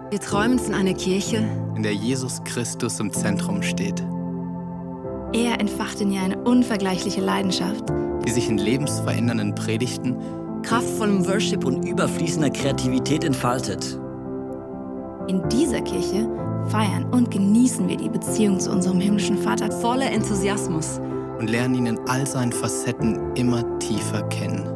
Wir träumen von einer Kirche, in der Jesus Christus im Zentrum steht, er entfacht in ihr eine unvergleichliche Leidenschaft, die sich in lebensverändernden Predigten, kraftvollem Worship und überfließender Kreativität entfaltet. In dieser Kirche feiern und genießen wir die Beziehung zu unserem himmlischen Vater voller Enthusiasmus und lernen ihn in all seinen Facetten immer tiefer kennen.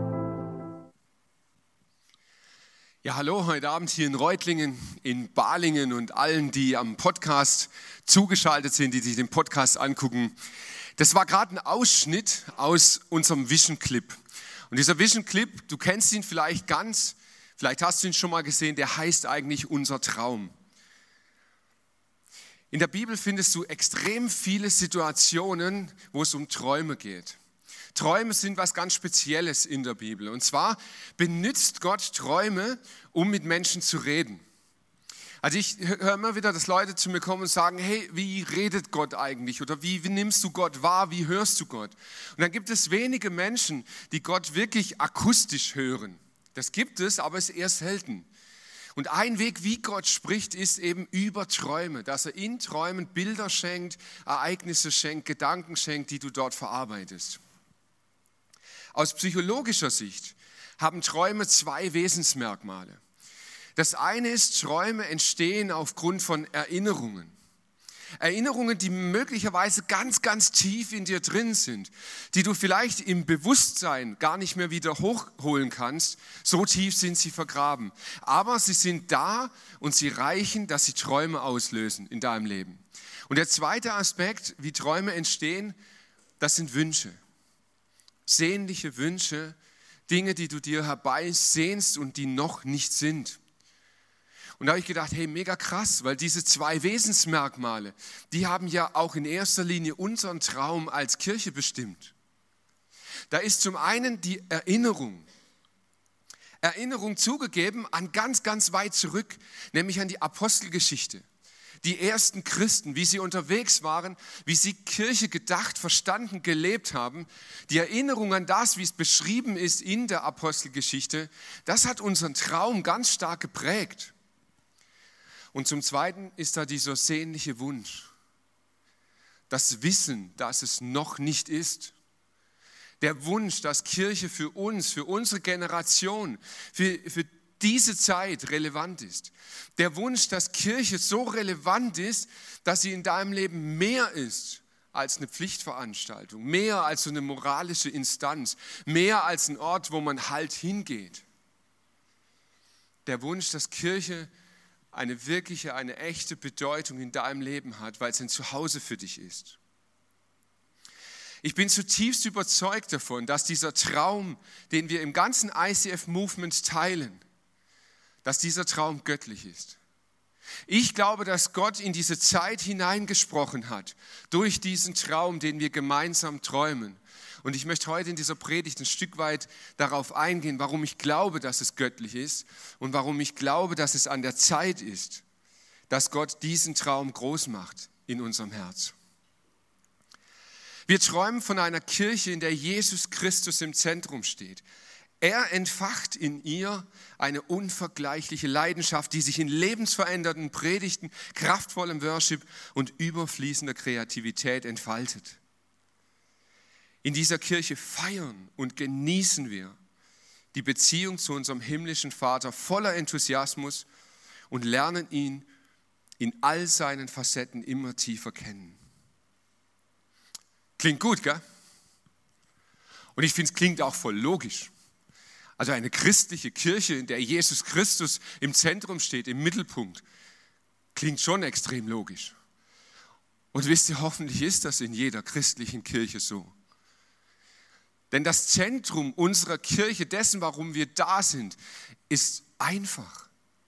Ja, hallo, heute Abend hier in Reutlingen, in Balingen und allen, die am Podcast zugeschaltet sind, die sich den Podcast angucken. Das war gerade ein Ausschnitt aus unserem Vision Clip. Und dieser Vision Clip, du kennst ihn vielleicht hast du ihn schon mal gesehen, der heißt eigentlich Unser Traum. In der Bibel findest du extrem viele Situationen, wo es um Träume geht. Träume sind was ganz Spezielles in der Bibel. Und zwar benutzt Gott Träume, um mit Menschen zu reden. Also ich höre immer wieder, dass Leute zu mir kommen und sagen, hey, wie redet Gott eigentlich? Oder wie nimmst du Gott wahr? Wie hörst du Gott? Und dann gibt es wenige Menschen, die Gott wirklich akustisch hören. Das gibt es, aber es ist eher selten. Und ein Weg, wie Gott spricht, ist eben über Träume, dass er in Träumen Bilder schenkt, Ereignisse schenkt, Gedanken schenkt, die du dort verarbeitest. Aus psychologischer Sicht haben Träume zwei Wesensmerkmale. Das eine ist, Träume entstehen aufgrund von Erinnerungen. Erinnerungen, die möglicherweise ganz, ganz tief in dir drin sind, die du vielleicht im Bewusstsein gar nicht mehr wieder hochholen kannst. So tief sind sie vergraben. Aber sie sind da und sie reichen, dass sie Träume auslösen in deinem Leben. Und der zweite Aspekt, wie Träume entstehen, das sind Wünsche. Sehnliche Wünsche, Dinge, die du dir herbeisehnst und die noch nicht sind. Und da habe ich gedacht, hey, mega krass, weil diese zwei Wesensmerkmale, die haben ja auch in erster Linie unseren Traum als Kirche bestimmt. Da ist zum einen die Erinnerung zugegeben an ganz, ganz weit zurück, nämlich an die Apostelgeschichte. Die ersten Christen, wie sie unterwegs waren, wie sie Kirche gedacht, verstanden, gelebt haben. Die Erinnerung an das, wie es beschrieben ist in der Apostelgeschichte, das hat unseren Traum ganz stark geprägt. Und zum Zweiten ist da dieser sehnliche Wunsch. Das Wissen, dass es noch nicht ist. Der Wunsch, dass Kirche für uns, für unsere Generation, für diese Zeit relevant ist. Der Wunsch, dass Kirche so relevant ist, dass sie in deinem Leben mehr ist als eine Pflichtveranstaltung, mehr als so eine moralische Instanz, mehr als ein Ort, wo man halt hingeht. Der Wunsch, dass Kirche eine wirkliche, eine echte Bedeutung in deinem Leben hat, weil es ein Zuhause für dich ist. Ich bin zutiefst überzeugt davon, dass dieser Traum, den wir im ganzen ICF-Movement teilen, dass dieser Traum göttlich ist. Ich glaube, dass Gott in diese Zeit hineingesprochen hat, durch diesen Traum, den wir gemeinsam träumen. Und ich möchte heute in dieser Predigt ein Stück weit darauf eingehen, warum ich glaube, dass es göttlich ist und warum ich glaube, dass es an der Zeit ist, dass Gott diesen Traum groß macht in unserem Herz. Wir träumen von einer Kirche, in der Jesus Christus im Zentrum steht. Er entfacht in ihr eine unvergleichliche Leidenschaft, die sich in lebensverändernden Predigten, kraftvollem Worship und überfließender Kreativität entfaltet. In dieser Kirche feiern und genießen wir die Beziehung zu unserem himmlischen Vater voller Enthusiasmus und lernen ihn in all seinen Facetten immer tiefer kennen. Klingt gut, gell? Und ich finde, es klingt auch voll logisch. Also eine christliche Kirche, in der Jesus Christus im Zentrum steht, im Mittelpunkt, klingt schon extrem logisch. Und wisst ihr, hoffentlich ist das in jeder christlichen Kirche so. Denn das Zentrum unserer Kirche, dessen, warum wir da sind, ist einfach,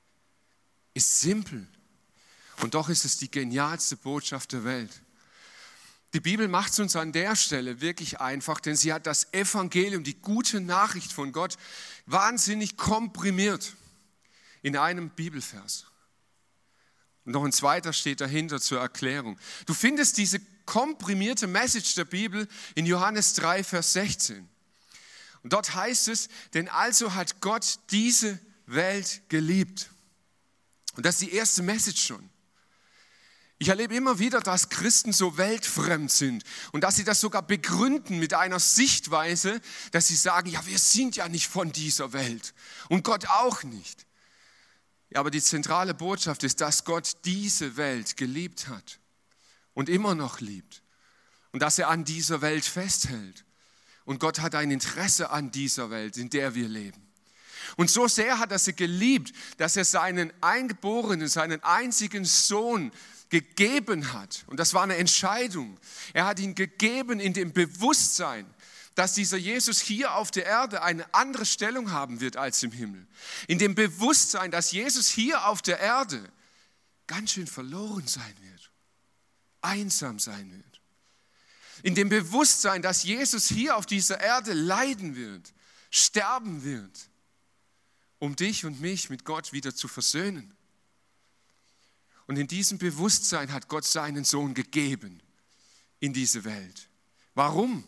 ist simpel. Und doch ist es die genialste Botschaft der Welt. Die Bibel macht es uns an der Stelle wirklich einfach, denn sie hat das Evangelium, die gute Nachricht von Gott, wahnsinnig komprimiert in einem Bibelvers. Und noch ein zweiter steht dahinter zur Erklärung. Du findest diese komprimierte Message der Bibel in Johannes 3, Vers 16. Und dort heißt es, denn also hat Gott diese Welt geliebt. Und das ist die erste Message schon. Ich erlebe immer wieder, dass Christen so weltfremd sind und dass sie das sogar begründen mit einer Sichtweise, dass sie sagen, ja, wir sind ja nicht von dieser Welt und Gott auch nicht. Ja, aber die zentrale Botschaft ist, dass Gott diese Welt geliebt hat und immer noch liebt und dass er an dieser Welt festhält. Und Gott hat ein Interesse an dieser Welt, in der wir leben. Und so sehr hat er sie geliebt, dass er seinen Eingeborenen, seinen einzigen Sohn gegeben hat. Und das war eine Entscheidung. Er hat ihn gegeben in dem Bewusstsein, dass dieser Jesus hier auf der Erde eine andere Stellung haben wird als im Himmel. In dem Bewusstsein, dass Jesus hier auf der Erde ganz schön verloren sein wird, einsam sein wird. In dem Bewusstsein, dass Jesus hier auf dieser Erde leiden wird, sterben wird, um dich und mich mit Gott wieder zu versöhnen. Und in diesem Bewusstsein hat Gott seinen Sohn gegeben in diese Welt. Warum?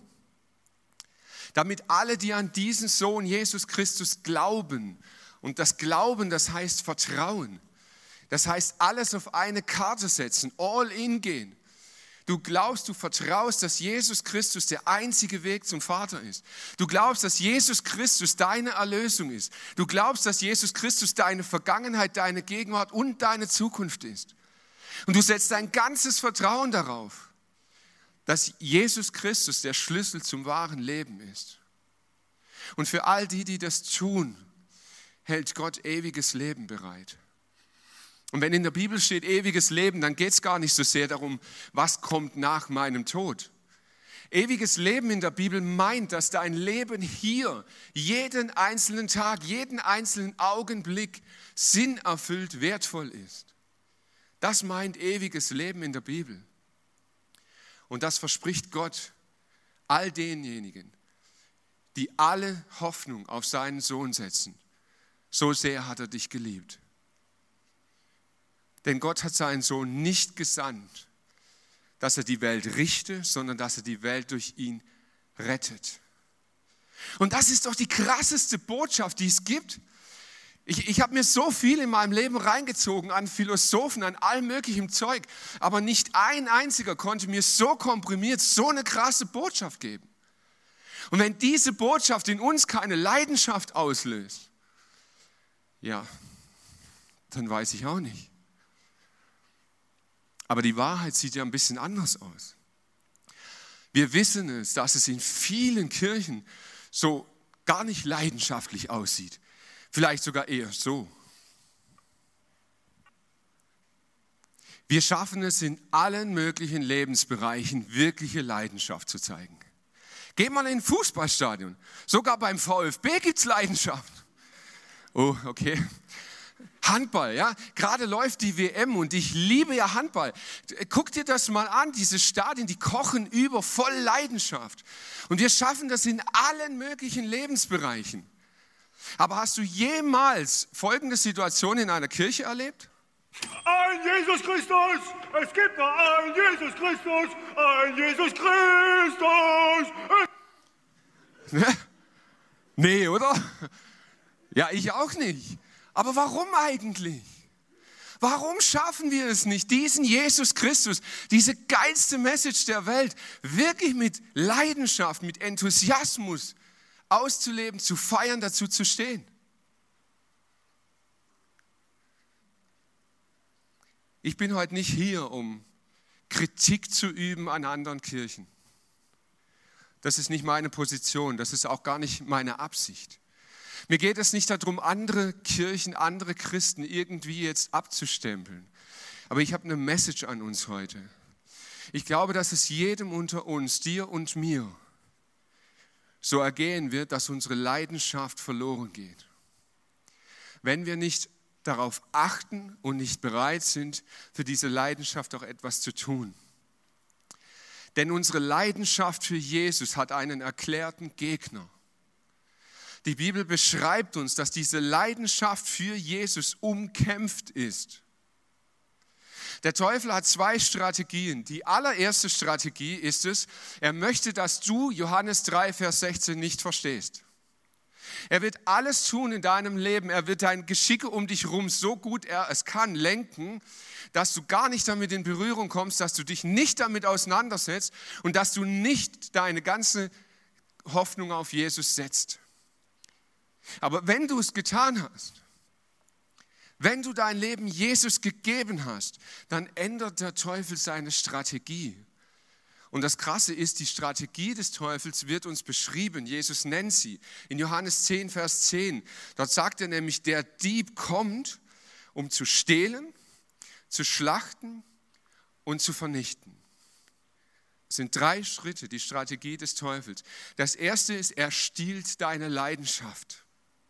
Damit alle, die an diesen Sohn Jesus Christus glauben, und das Glauben, das heißt Vertrauen, das heißt alles auf eine Karte setzen, all in gehen. Du glaubst, du vertraust, dass Jesus Christus der einzige Weg zum Vater ist. Du glaubst, dass Jesus Christus deine Erlösung ist. Du glaubst, dass Jesus Christus deine Vergangenheit, deine Gegenwart und deine Zukunft ist. Und du setzt dein ganzes Vertrauen darauf, dass Jesus Christus der Schlüssel zum wahren Leben ist. Und für all die, die das tun, hält Gott ewiges Leben bereit. Und wenn in der Bibel steht ewiges Leben, dann geht es gar nicht so sehr darum, was kommt nach meinem Tod. Ewiges Leben in der Bibel meint, dass dein Leben hier jeden einzelnen Tag, jeden einzelnen Augenblick sinnerfüllt, wertvoll ist. Das meint ewiges Leben in der Bibel. Und das verspricht Gott all denjenigen, die alle Hoffnung auf seinen Sohn setzen. So sehr hat er dich geliebt. Denn Gott hat seinen Sohn nicht gesandt, dass er die Welt richte, sondern dass er die Welt durch ihn rettet. Und das ist doch die krasseste Botschaft, die es gibt. Ich habe mir so viel in meinem Leben reingezogen an Philosophen, an allem möglichen Zeug, aber nicht ein einziger konnte mir so komprimiert so eine krasse Botschaft geben. Und wenn diese Botschaft in uns keine Leidenschaft auslöst, ja, dann weiß ich auch nicht. Aber die Wahrheit sieht ja ein bisschen anders aus. Wir wissen es, dass es in vielen Kirchen so gar nicht leidenschaftlich aussieht. Vielleicht sogar eher so. Wir schaffen es in allen möglichen Lebensbereichen, wirkliche Leidenschaft zu zeigen. Geh mal in ein Fußballstadion. Sogar beim VfB gibt es Leidenschaft. Oh, okay. Handball, ja, gerade läuft die WM und ich liebe ja Handball. Guck dir das mal an, diese Stadien, die kochen über, voll Leidenschaft. Und wir schaffen das in allen möglichen Lebensbereichen. Aber hast du jemals folgende Situation in einer Kirche erlebt? Ein Jesus Christus, es gibt nur ein Jesus Christus, ein Jesus Christus. Nee, oder? Ja, ich auch nicht. Aber warum eigentlich? Warum schaffen wir es nicht, diesen Jesus Christus, diese geilste Message der Welt, wirklich mit Leidenschaft, mit Enthusiasmus auszuleben, zu feiern, dazu zu stehen? Ich bin heute nicht hier, um Kritik zu üben an anderen Kirchen. Das ist nicht meine Position, das ist auch gar nicht meine Absicht. Mir geht es nicht darum, andere Kirchen, andere Christen irgendwie jetzt abzustempeln. Aber ich habe eine Message an uns heute. Ich glaube, dass es jedem unter uns, dir und mir, so ergehen wird, dass unsere Leidenschaft verloren geht. Wenn wir nicht darauf achten und nicht bereit sind, für diese Leidenschaft auch etwas zu tun. Denn unsere Leidenschaft für Jesus hat einen erklärten Gegner. Die Bibel beschreibt uns, dass diese Leidenschaft für Jesus umkämpft ist. Der Teufel hat zwei Strategien. Die allererste Strategie ist es, er möchte, dass du Johannes 3, Vers 16 nicht verstehst. Er wird alles tun in deinem Leben. Er wird dein Geschicke um dich herum so gut er es kann lenken, dass du gar nicht damit in Berührung kommst, dass du dich nicht damit auseinandersetzt und dass du nicht deine ganze Hoffnung auf Jesus setzt. Aber wenn du es getan hast, wenn du dein Leben Jesus gegeben hast, dann ändert der Teufel seine Strategie. Und das Krasse ist, die Strategie des Teufels wird uns beschrieben. Jesus nennt sie in Johannes 10, Vers 10. Dort sagt er nämlich, der Dieb kommt, um zu stehlen, zu schlachten und zu vernichten. Das sind 3 Schritte, die Strategie des Teufels. Das erste ist, er stiehlt deine Leidenschaft.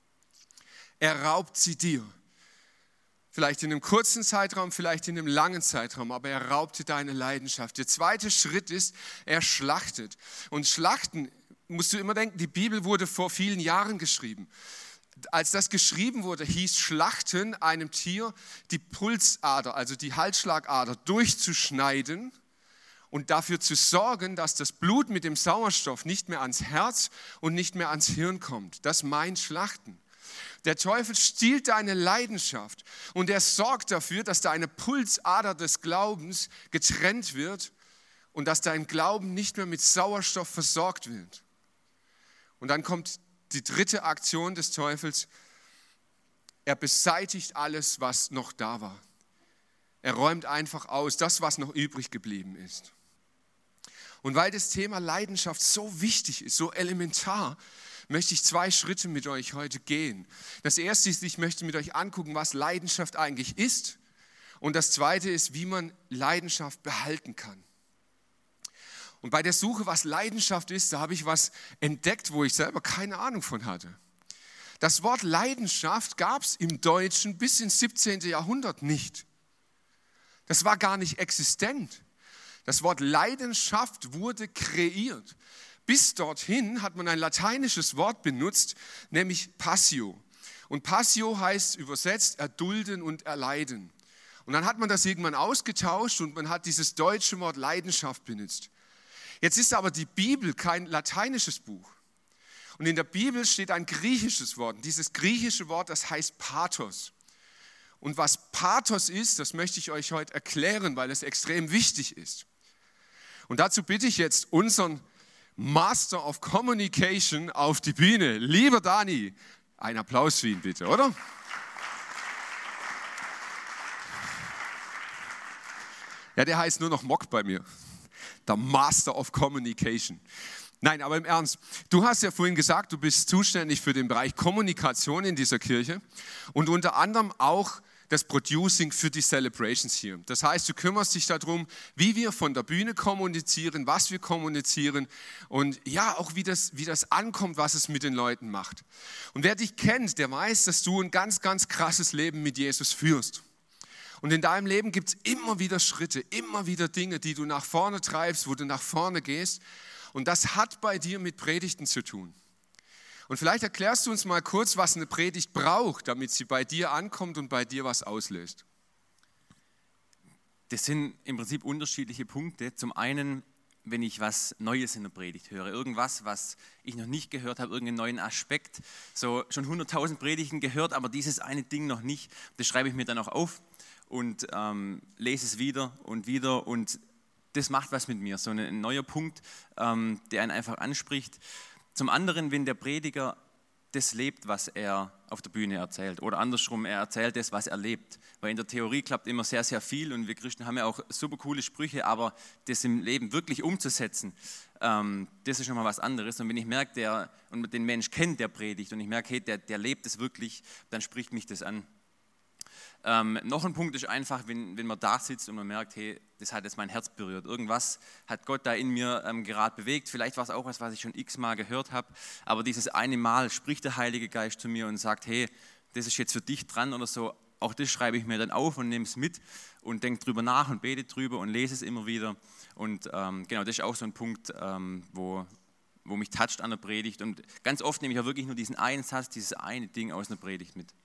Er raubt sie dir. Vielleicht in einem kurzen Zeitraum, vielleicht in einem langen Zeitraum, aber er raubte deine Leidenschaft. Der zweite Schritt ist, er schlachtet. Und Schlachten, musst du immer denken, die Bibel wurde vor vielen Jahren geschrieben. Als das geschrieben wurde, hieß Schlachten einem Tier die Pulsader, also die Halsschlagader durchzuschneiden und dafür zu sorgen, dass das Blut mit dem Sauerstoff nicht mehr ans Herz und nicht mehr ans Hirn kommt. Das meint Schlachten. Der Teufel stiehlt deine Leidenschaft und er sorgt dafür, dass deine Pulsader des Glaubens getrennt wird und dass dein Glauben nicht mehr mit Sauerstoff versorgt wird. Und dann kommt die dritte Aktion des Teufels. Er beseitigt alles, was noch da war. Er räumt einfach aus, das, was noch übrig geblieben ist. Und weil das Thema Leidenschaft so wichtig ist, so elementar, möchte ich 2 Schritte mit euch heute gehen. Das erste ist, ich möchte mit euch angucken, was Leidenschaft eigentlich ist. Und das zweite ist, wie man Leidenschaft behalten kann. Und bei der Suche, was Leidenschaft ist, da habe ich was entdeckt, wo ich selber keine Ahnung von hatte. Das Wort Leidenschaft gab es im Deutschen bis ins 17. Jahrhundert nicht. Das war gar nicht existent. Das Wort Leidenschaft wurde kreiert. Bis dorthin hat man ein lateinisches Wort benutzt, nämlich Passio. Und Passio heißt übersetzt erdulden und erleiden. Und dann hat man das irgendwann ausgetauscht und man hat dieses deutsche Wort Leidenschaft benutzt. Jetzt ist aber die Bibel kein lateinisches Buch. Und in der Bibel steht ein griechisches Wort. Und dieses griechische Wort, das heißt Pathos. Und was Pathos ist, das möchte ich euch heute erklären, weil es extrem wichtig ist. Und dazu bitte ich jetzt unseren Master of Communication auf die Bühne. Lieber Dani, ein Applaus für ihn bitte, oder? Ja, der heißt nur noch Mock bei mir. Der Master of Communication. Nein, aber im Ernst, du hast ja vorhin gesagt, du bist zuständig für den Bereich Kommunikation in dieser Kirche und unter anderem auch das Producing für die Celebrations hier. Das heißt, du kümmerst dich darum, wie wir von der Bühne kommunizieren, was wir kommunizieren und ja, auch wie das ankommt, was es mit den Leuten macht. Und wer dich kennt, der weiß, dass du ein ganz, ganz krasses Leben mit Jesus führst. Und in deinem Leben gibt es immer wieder Schritte, immer wieder Dinge, die du nach vorne treibst, wo du nach vorne gehst. Und das hat bei dir mit Predigten zu tun. Und vielleicht erklärst du uns mal kurz, was eine Predigt braucht, damit sie bei dir ankommt und bei dir was auslöst. Das sind im Prinzip unterschiedliche Punkte. Zum einen, wenn ich was Neues in der Predigt höre, irgendwas, was ich noch nicht gehört habe, irgendeinen neuen Aspekt, so schon 100.000 Predigten gehört, aber dieses eine Ding noch nicht, das schreibe ich mir dann auch auf und lese es wieder und das macht was mit mir, so ein neuer Punkt, der einen einfach anspricht. Zum anderen, wenn der Prediger das lebt, was er auf der Bühne erzählt oder andersrum, er erzählt das, was er lebt. Weil in der Theorie klappt immer sehr, sehr viel und wir Christen haben ja auch super coole Sprüche, aber das im Leben wirklich umzusetzen, das ist schon mal was anderes. Und wenn ich merke, und den Mensch kennt, der predigt und ich merke, hey, der lebt es wirklich, dann spricht mich das an. Noch ein Punkt ist einfach, wenn man da sitzt und man merkt, hey, das hat jetzt mein Herz berührt. Irgendwas hat Gott da in mir gerade bewegt. Vielleicht war es auch was ich schon x-mal gehört habe. Aber dieses eine Mal spricht der Heilige Geist zu mir und sagt, hey, das ist jetzt für dich dran oder so. Auch das schreibe ich mir dann auf und nehme es mit und denke drüber nach und bete drüber und lese es immer wieder. Und genau, das ist auch so ein Punkt, wo mich toucht an der Predigt. Und ganz oft nehme ich auch wirklich nur diesen einen Satz, dieses eine Ding aus einer Predigt mit.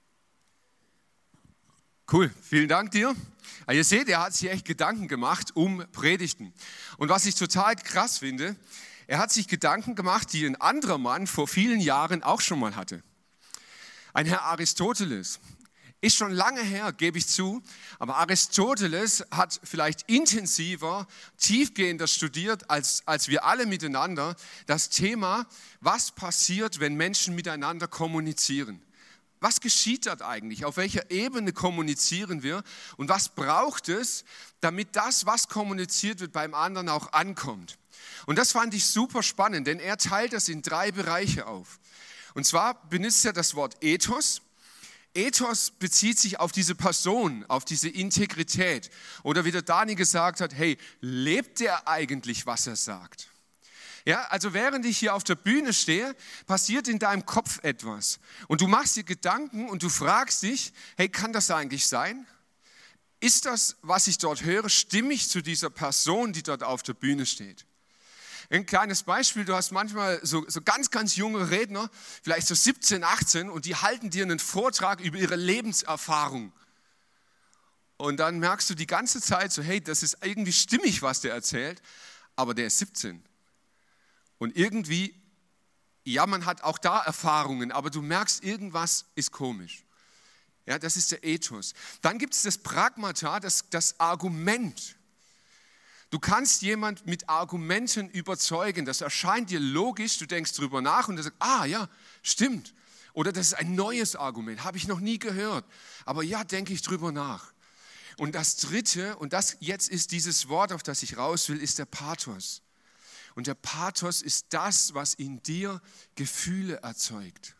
Cool, vielen Dank dir. Ihr seht, er hat sich echt Gedanken gemacht um Predigten. Und was ich total krass finde, Er hat sich Gedanken gemacht, die ein anderer Mann vor vielen Jahren auch schon mal hatte. Ein Herr Aristoteles. Ist schon lange her, gebe ich zu, aber Aristoteles hat vielleicht intensiver, tiefgehender studiert als wir alle miteinander das Thema, was passiert, wenn Menschen miteinander kommunizieren. Was geschieht dort eigentlich? Auf welcher Ebene kommunizieren wir? Und was braucht es, damit das, was kommuniziert wird, beim anderen auch ankommt? Und das fand ich super spannend, denn er teilt das in 3 Bereiche auf. Und zwar benutzt er das Wort Ethos. Ethos bezieht sich auf diese Person, auf diese Integrität. Oder wie der Dani gesagt hat, hey, lebt der eigentlich, was er sagt? Ja, also während ich hier auf der Bühne stehe, passiert in deinem Kopf etwas. Und du machst dir Gedanken und du fragst dich, hey, kann das eigentlich sein? Ist das, was ich dort höre, stimmig zu dieser Person, die dort auf der Bühne steht? Ein kleines Beispiel, du hast manchmal so ganz, ganz junge Redner, vielleicht so 17, 18, und die halten dir einen Vortrag über ihre Lebenserfahrung. Und dann merkst du die ganze Zeit so, hey, das ist irgendwie stimmig, was der erzählt, aber der ist 17. Und irgendwie, ja, man hat auch da Erfahrungen, aber du merkst, irgendwas ist komisch. Ja, das ist der Ethos. Dann gibt es das Pragmata, das Argument. Du kannst jemand mit Argumenten überzeugen, das erscheint dir logisch, du denkst drüber nach und du sagst, ja, stimmt. Oder das ist ein neues Argument, habe ich noch nie gehört. Aber ja, denke ich drüber nach. Und das Dritte, und das jetzt ist dieses Wort, auf das ich raus will, ist der Pathos. Und der Pathos ist das, was in dir Gefühle erzeugt.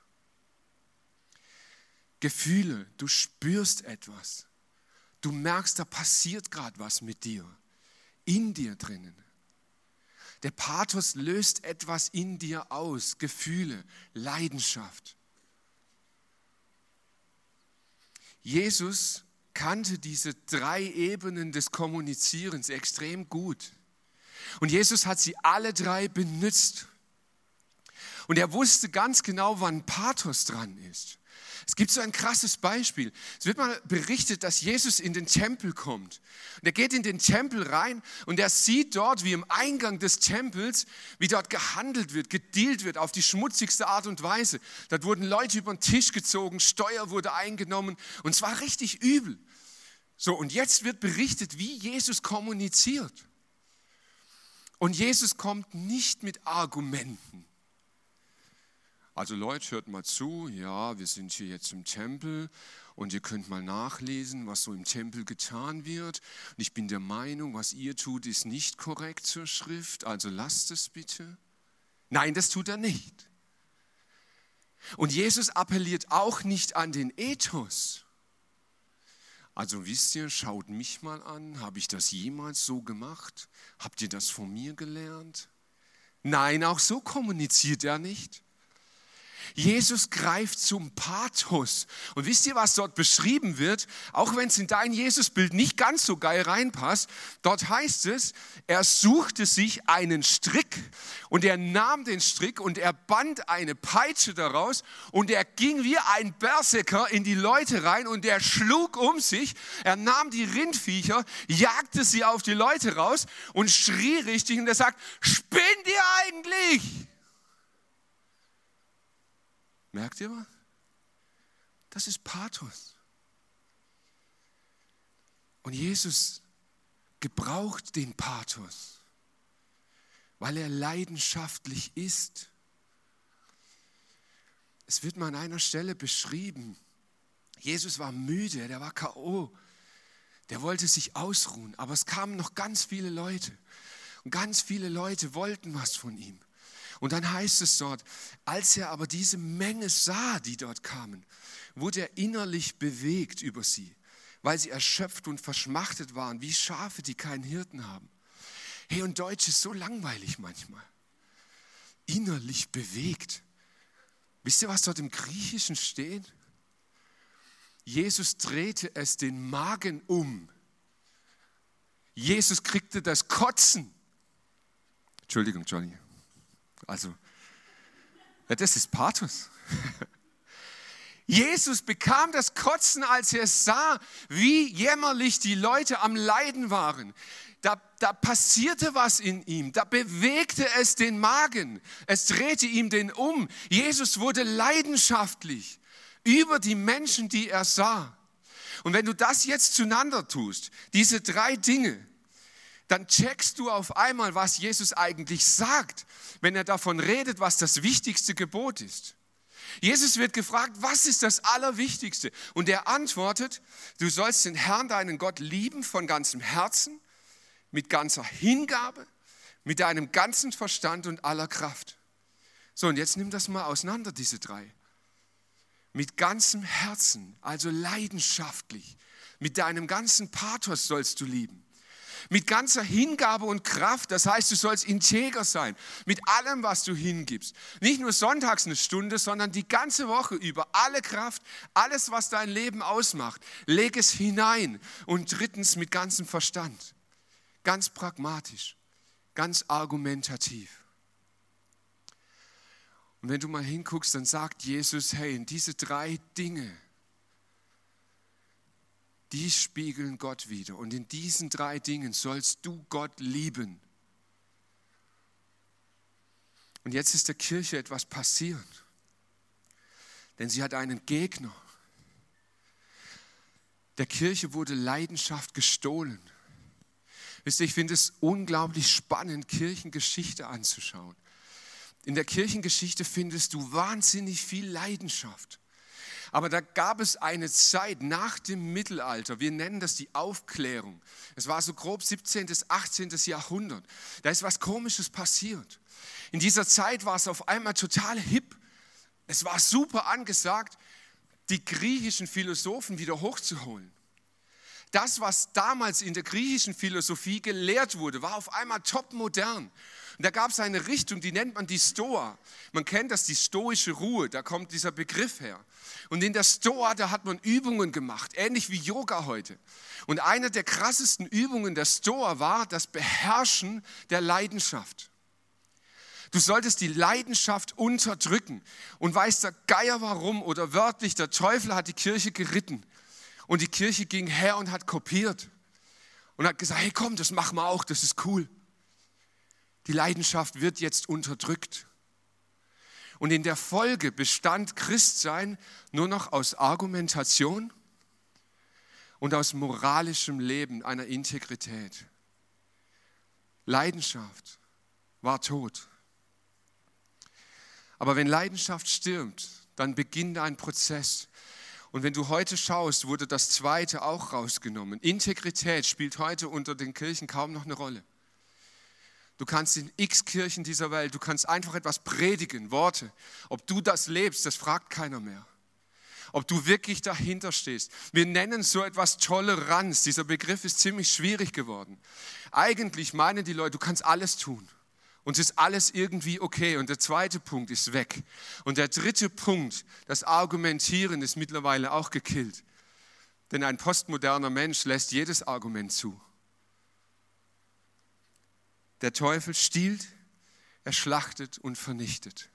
Gefühle, du spürst etwas. Du merkst, da passiert gerade was mit dir. In dir drinnen. Der Pathos löst etwas in dir aus, Gefühle, Leidenschaft. Jesus kannte diese 3 Ebenen des Kommunizierens extrem gut. Und Jesus hat sie alle 3 benutzt. Und er wusste ganz genau, wann Pathos dran ist. Es gibt so ein krasses Beispiel. Es wird mal berichtet, dass Jesus in den Tempel kommt. Und er geht in den Tempel rein und er sieht dort, wie im Eingang des Tempels, wie dort gehandelt wird, gedealt wird auf die schmutzigste Art und Weise. Dort wurden Leute über den Tisch gezogen, Steuer wurde eingenommen und es war richtig übel. So, und jetzt wird berichtet, wie Jesus kommuniziert. Und Jesus kommt nicht mit Argumenten. Also Leute, hört mal zu, ja, wir sind hier jetzt im Tempel und ihr könnt mal nachlesen, was so im Tempel getan wird. Und ich bin der Meinung, was ihr tut, ist nicht korrekt zur Schrift, also lasst es bitte. Nein, das tut er nicht. Und Jesus appelliert auch nicht an den Ethos. Also wisst ihr, schaut mich mal an, habe ich das jemals so gemacht? Habt ihr das von mir gelernt? Nein, auch so kommuniziert er nicht. Jesus greift zum Pathos. Und wisst ihr, was dort beschrieben wird? Auch wenn es in dein Jesusbild nicht ganz so geil reinpasst, dort heißt es, er suchte sich einen Strick und er nahm den Strick und er band eine Peitsche daraus und er ging wie ein Berserker in die Leute rein und er schlug um sich. Er nahm die Rindviecher, jagte sie auf die Leute raus und schrie richtig und er sagt, spinnt ihr eigentlich? Merkt ihr was? Das ist Pathos. Und Jesus gebraucht den Pathos, weil er leidenschaftlich ist. Es wird mal an einer Stelle beschrieben, Jesus war müde, der war K.O., der wollte sich ausruhen, aber es kamen noch ganz viele Leute und ganz viele Leute wollten was von ihm. Und dann heißt es dort, als er aber diese Menge sah, die dort kamen, wurde er innerlich bewegt über sie, weil sie erschöpft und verschmachtet waren, wie Schafe, die keinen Hirten haben. Hey, und Deutsch ist so langweilig manchmal. Innerlich bewegt. Wisst ihr, was dort im Griechischen steht? Jesus drehte es den Magen um. Jesus kriegte das Kotzen. Entschuldigung, Johnny. Also, ja, das ist Pathos. Jesus bekam das Kotzen, als er sah, wie jämmerlich die Leute am Leiden waren. Da passierte was in ihm, da bewegte es den Magen, es drehte ihm den um. Jesus wurde leidenschaftlich über die Menschen, die er sah. Und wenn du das jetzt zueinander tust, diese 3 Dinge, dann checkst du auf einmal, was Jesus eigentlich sagt, wenn er davon redet, was das wichtigste Gebot ist. Jesus wird gefragt, was ist das Allerwichtigste? Und er antwortet, du sollst den Herrn, deinen Gott, lieben von ganzem Herzen, mit ganzer Hingabe, mit deinem ganzen Verstand und aller Kraft. So, und jetzt nimm das mal auseinander, diese 3. Mit ganzem Herzen, also leidenschaftlich, mit deinem ganzen Pathos sollst du lieben. Mit ganzer Hingabe und Kraft, das heißt, du sollst integer sein, mit allem, was du hingibst. Nicht nur sonntags eine Stunde, sondern die ganze Woche über, alle Kraft, alles, was dein Leben ausmacht, leg es hinein. Und 3. mit ganzem Verstand, ganz pragmatisch, ganz argumentativ. Und wenn du mal hinguckst, dann sagt Jesus, hey, in diese 3 Dinge, die spiegeln Gott wider. Und in diesen 3 Dingen sollst du Gott lieben. Und jetzt ist der Kirche etwas passiert. Denn sie hat einen Gegner. Der Kirche wurde Leidenschaft gestohlen. Wisst ihr, ich finde es unglaublich spannend, Kirchengeschichte anzuschauen. In der Kirchengeschichte findest du wahnsinnig viel Leidenschaft. Aber da gab es eine Zeit nach dem Mittelalter, wir nennen das die Aufklärung. Es war so grob 17. bis 18. Jahrhundert. Da ist was Komisches passiert. In dieser Zeit war es auf einmal total hip. Es war super angesagt, die griechischen Philosophen wieder hochzuholen. Das, was damals in der griechischen Philosophie gelehrt wurde, war auf einmal topmodern. Und da gab es eine Richtung, die nennt man die Stoa. Man kennt das, die stoische Ruhe, da kommt dieser Begriff her. Und in der Stoa, da hat man Übungen gemacht, ähnlich wie Yoga heute. Und eine der krassesten Übungen der Stoa war das Beherrschen der Leidenschaft. Du solltest die Leidenschaft unterdrücken. Und weiß der Geier warum oder wörtlich, der Teufel hat die Kirche geritten. Und die Kirche ging her und hat kopiert. Und hat gesagt, hey komm, das machen wir auch, das ist cool. Die Leidenschaft wird jetzt unterdrückt. Und in der Folge bestand Christsein nur noch aus Argumentation und aus moralischem Leben, einer Integrität. Leidenschaft war tot. Aber wenn Leidenschaft stirbt, dann beginnt ein Prozess. Und wenn du heute schaust, wurde das Zweite auch rausgenommen. Integrität spielt heute unter den Kirchen kaum noch eine Rolle. Du kannst in x Kirchen dieser Welt, du kannst einfach etwas predigen, Worte. Ob du das lebst, das fragt keiner mehr. Ob du wirklich dahinter stehst. Wir nennen so etwas Toleranz. Dieser Begriff ist ziemlich schwierig geworden. Eigentlich meinen die Leute, du kannst alles tun. Und es ist alles irgendwie okay. Und der 2. Punkt ist weg. Und der 3. Punkt, das Argumentieren, ist mittlerweile auch gekillt. Denn ein postmoderner Mensch lässt jedes Argument zu. Der Teufel stiehlt, er schlachtet und vernichtet.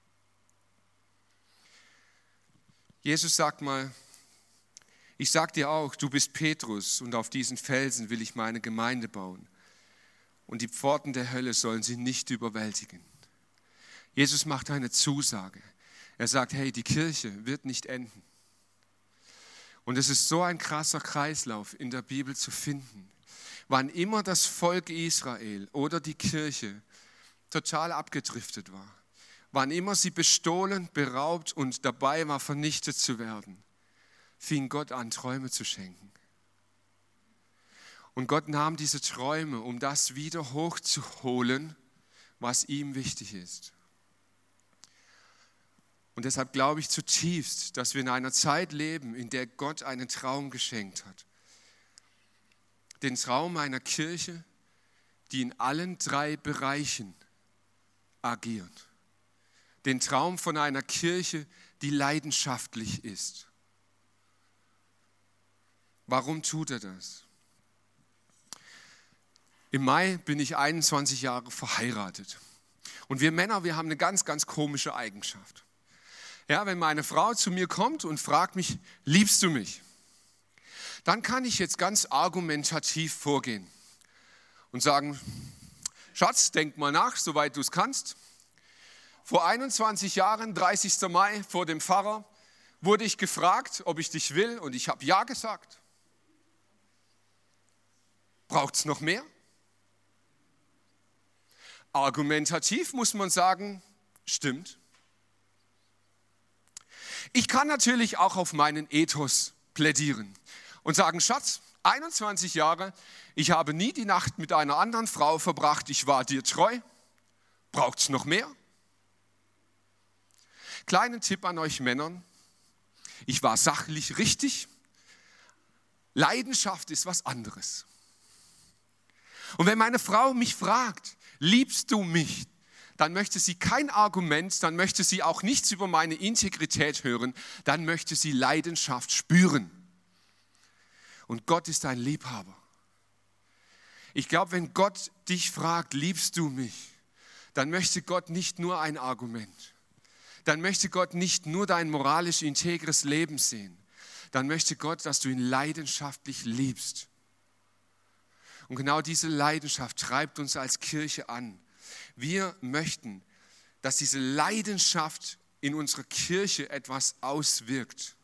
Jesus sagt mal, ich sag dir auch, du bist Petrus und auf diesen Felsen will ich meine Gemeinde bauen. Und die Pforten der Hölle sollen sie nicht überwältigen. Jesus macht eine Zusage. Er sagt, hey, die Kirche wird nicht enden. Und es ist so ein krasser Kreislauf in der Bibel zu finden. Wann immer das Volk Israel oder die Kirche total abgedriftet war, wann immer sie bestohlen, beraubt und dabei war, vernichtet zu werden, fing Gott an, Träume zu schenken. Und Gott nahm diese Träume, um das wieder hochzuholen, was ihm wichtig ist. Und deshalb glaube ich zutiefst, dass wir in einer Zeit leben, in der Gott einen Traum geschenkt hat. Den Traum einer Kirche, die in allen 3 Bereichen agiert. Den Traum von einer Kirche, die leidenschaftlich ist. Warum tut er das? Im Mai bin ich 21 Jahre verheiratet. Und wir Männer, wir haben eine ganz, ganz komische Eigenschaft. Ja, wenn meine Frau zu mir kommt und fragt mich, liebst du mich? Dann kann ich jetzt ganz argumentativ vorgehen und sagen, Schatz, denk mal nach, soweit du es kannst. Vor 21 Jahren, 30. Mai, vor dem Pfarrer, wurde ich gefragt, ob ich dich will, und ich habe ja gesagt. Braucht es noch mehr? Argumentativ muss man sagen, stimmt. Ich kann natürlich auch auf meinen Ethos plädieren und sagen, Schatz, 21 Jahre, ich habe nie die Nacht mit einer anderen Frau verbracht, ich war dir treu. Braucht es noch mehr? Kleinen Tipp an euch Männern, ich war sachlich richtig, Leidenschaft ist was anderes. Und wenn meine Frau mich fragt, liebst du mich? Dann möchte sie kein Argument, dann möchte sie auch nichts über meine Integrität hören, dann möchte sie Leidenschaft spüren. Und Gott ist ein Liebhaber. Ich glaube, wenn Gott dich fragt, liebst du mich? Dann möchte Gott nicht nur ein Argument. Dann möchte Gott nicht nur dein moralisch integres Leben sehen. Dann möchte Gott, dass du ihn leidenschaftlich liebst. Und genau diese Leidenschaft treibt uns als Kirche an. Wir möchten, dass diese Leidenschaft in unserer Kirche etwas auswirkt.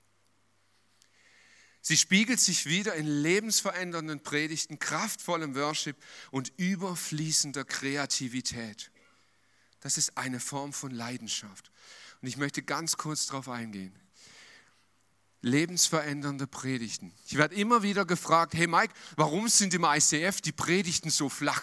Sie spiegelt sich wieder in lebensverändernden Predigten, kraftvollem Worship und überfließender Kreativität. Das ist eine Form von Leidenschaft. Und ich möchte ganz kurz darauf eingehen. Lebensverändernde Predigten. Ich werde immer wieder gefragt, hey Mike, warum sind im ICF die Predigten so flach?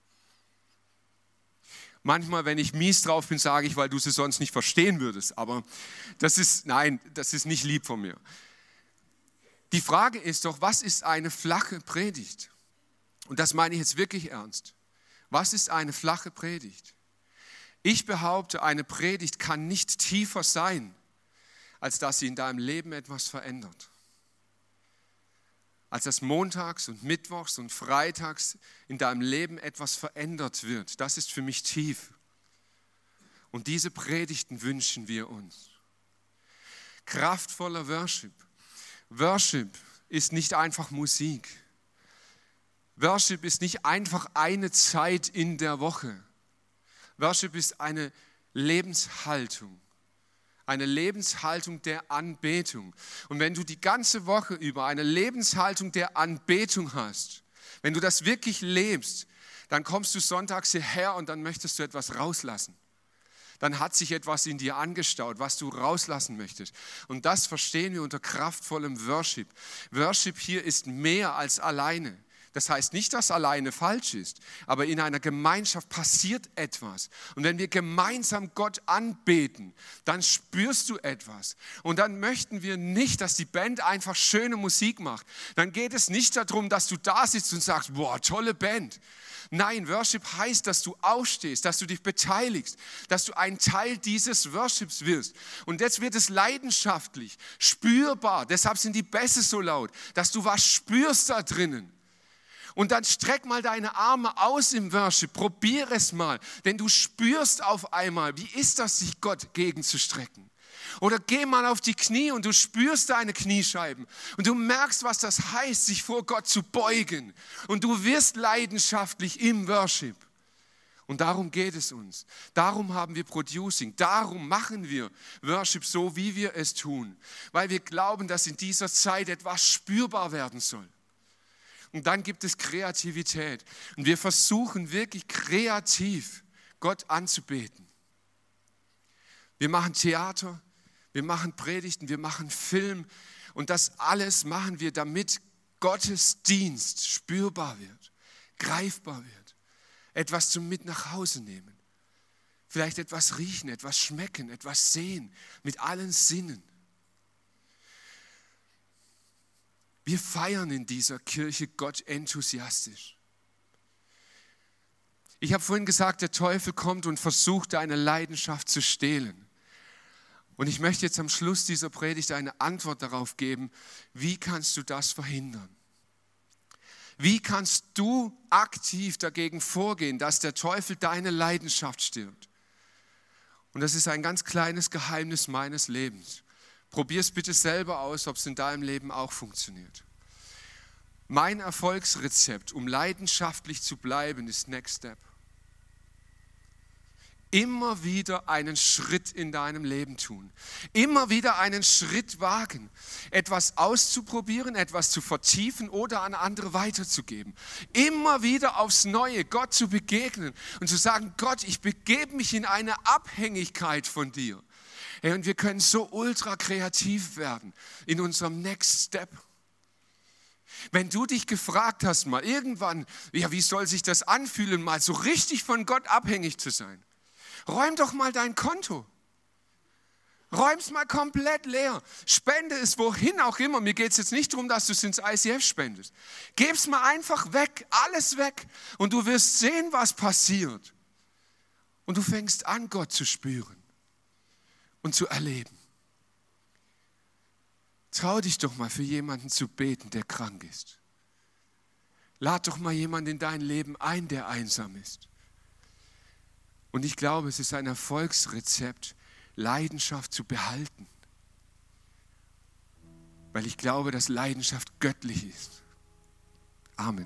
Manchmal, wenn ich mies drauf bin, sage ich, weil du sie sonst nicht verstehen würdest. Aber das ist nicht lieb von mir. Die Frage ist doch, was ist eine flache Predigt? Und das meine ich jetzt wirklich ernst. Was ist eine flache Predigt? Ich behaupte, eine Predigt kann nicht tiefer sein, als dass sie in deinem Leben etwas verändert. Als dass montags und mittwochs und freitags in deinem Leben etwas verändert wird. Das ist für mich tief. Und diese Predigten wünschen wir uns. Kraftvoller Worship. Worship ist nicht einfach Musik. Worship ist nicht einfach eine Zeit in der Woche. Worship ist eine Lebenshaltung. Eine Lebenshaltung der Anbetung. Und wenn du die ganze Woche über eine Lebenshaltung der Anbetung hast, wenn du das wirklich lebst, dann kommst du sonntags hierher und dann möchtest du etwas rauslassen. Dann hat sich etwas in dir angestaut, was du rauslassen möchtest. Und das verstehen wir unter kraftvollem Worship. Worship hier ist mehr als alleine. Das heißt nicht, dass alleine falsch ist, aber in einer Gemeinschaft passiert etwas. Und wenn wir gemeinsam Gott anbeten, dann spürst du etwas. Und dann möchten wir nicht, dass die Band einfach schöne Musik macht. Dann geht es nicht darum, dass du da sitzt und sagst, boah, tolle Band. Nein, Worship heißt, dass du aufstehst, dass du dich beteiligst, dass du ein Teil dieses Worships wirst. Und jetzt wird es leidenschaftlich, spürbar. Deshalb sind die Bässe so laut, dass du was spürst da drinnen. Und dann streck mal deine Arme aus im Worship, probier es mal, denn du spürst auf einmal, wie ist das, sich Gott gegenzustrecken. Oder geh mal auf die Knie und du spürst deine Kniescheiben und du merkst, was das heißt, sich vor Gott zu beugen. Und du wirst leidenschaftlich im Worship. Und darum geht es uns. Darum haben wir Producing. Darum machen wir Worship so, wie wir es tun. Weil wir glauben, dass in dieser Zeit etwas spürbar werden soll. Und dann gibt es Kreativität. Und wir versuchen wirklich kreativ Gott anzubeten. Wir machen Theater, wir machen Predigten, wir machen Film. Und das alles machen wir, damit Gottes Dienst spürbar wird, greifbar wird. Etwas zum Mit nach Hause nehmen. Vielleicht etwas riechen, etwas schmecken, etwas sehen, mit allen Sinnen. Wir feiern in dieser Kirche Gott enthusiastisch. Ich habe vorhin gesagt, der Teufel kommt und versucht, deine Leidenschaft zu stehlen. Und ich möchte jetzt am Schluss dieser Predigt eine Antwort darauf geben, wie kannst du das verhindern? Wie kannst du aktiv dagegen vorgehen, dass der Teufel deine Leidenschaft stirbt? Und das ist ein ganz kleines Geheimnis meines Lebens. Probier es bitte selber aus, ob es in deinem Leben auch funktioniert. Mein Erfolgsrezept, um leidenschaftlich zu bleiben, ist Next Step. Immer wieder einen Schritt in deinem Leben tun. Immer wieder einen Schritt wagen. Etwas auszuprobieren, etwas zu vertiefen oder an andere weiterzugeben. Immer wieder aufs Neue Gott zu begegnen und zu sagen, Gott, ich begebe mich in eine Abhängigkeit von dir. Hey, und wir können so ultra kreativ werden in unserem Next Step. Wenn du dich gefragt hast, mal irgendwann, ja, wie soll sich das anfühlen, mal so richtig von Gott abhängig zu sein? Räum doch mal dein Konto. Räum es mal komplett leer. Spende es wohin auch immer. Mir geht es jetzt nicht darum, dass du es ins ICF spendest. Gib es mal einfach weg, alles weg. Und du wirst sehen, was passiert. Und du fängst an, Gott zu spüren und zu erleben. Trau dich doch mal für jemanden zu beten, der krank ist. Lad doch mal jemanden in dein Leben ein, der einsam ist. Und ich glaube, es ist ein Erfolgsrezept, Leidenschaft zu behalten. Weil ich glaube, dass Leidenschaft göttlich ist. Amen.